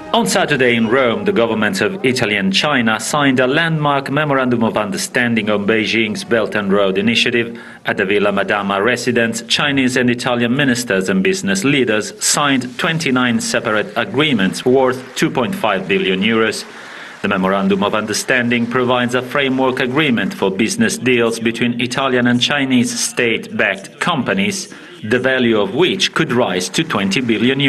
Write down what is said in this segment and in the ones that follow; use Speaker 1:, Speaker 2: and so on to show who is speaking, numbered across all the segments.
Speaker 1: On Saturday in Rome, the governments of Italy and China signed a landmark Memorandum of Understanding on Beijing's Belt and Road Initiative. At the Villa Madama residence, Chinese and Italian ministers and business leaders signed 29 separate agreements worth €2.5 billion. The Memorandum of Understanding provides a framework agreement for business deals between Italian and Chinese state-backed companies, the value of which could rise to €20 billion.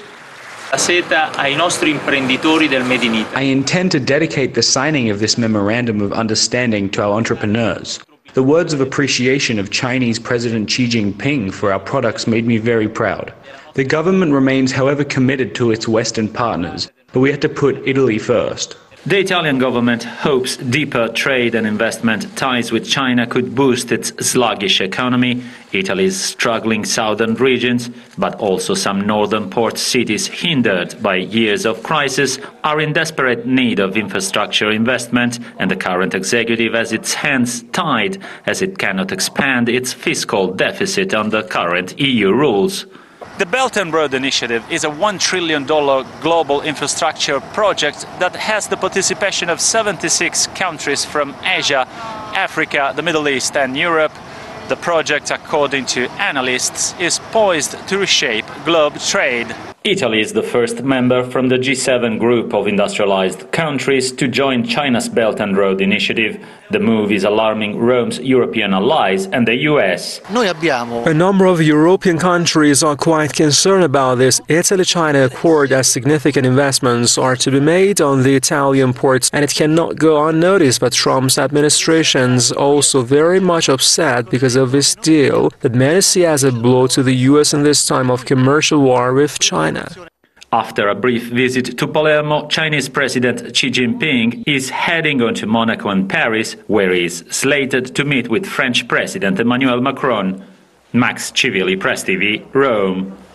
Speaker 2: I intend to dedicate the signing of this Memorandum of Understanding to our entrepreneurs. The words of appreciation of Chinese President Xi Jinping for our products made me very proud. The government remains, however, committed to its Western partners, but we have to put Italy first.
Speaker 1: The Italian government hopes deeper trade and investment ties with China could boost its sluggish economy. Italy's struggling southern regions, but also some northern port cities hindered by years of crisis, are in desperate need of infrastructure investment, and the current executive has its hands tied as it cannot expand its fiscal deficit under current EU rules. The Belt and Road Initiative is a $1 trillion global infrastructure project that has the participation of 76 countries from Asia, Africa, the Middle East and Europe. The project, according to analysts, is poised to reshape global trade. Italy is the first member from the G7 group of industrialized countries to join China's Belt and Road Initiative. The move is alarming Rome's European allies and the US.
Speaker 3: A number of European countries are quite concerned about this Italy-China accord, as significant investments are to be made on the Italian ports, and it cannot go unnoticed. But Trump's administration is also very much upset because of this deal that many see as a blow to the US in this time of commercial war with China.
Speaker 1: After a brief visit to Palermo, Chinese President Xi Jinping is heading on to Monaco and Paris, where he is slated to meet with French President Emmanuel Macron. Max Civilli, Press TV, Rome.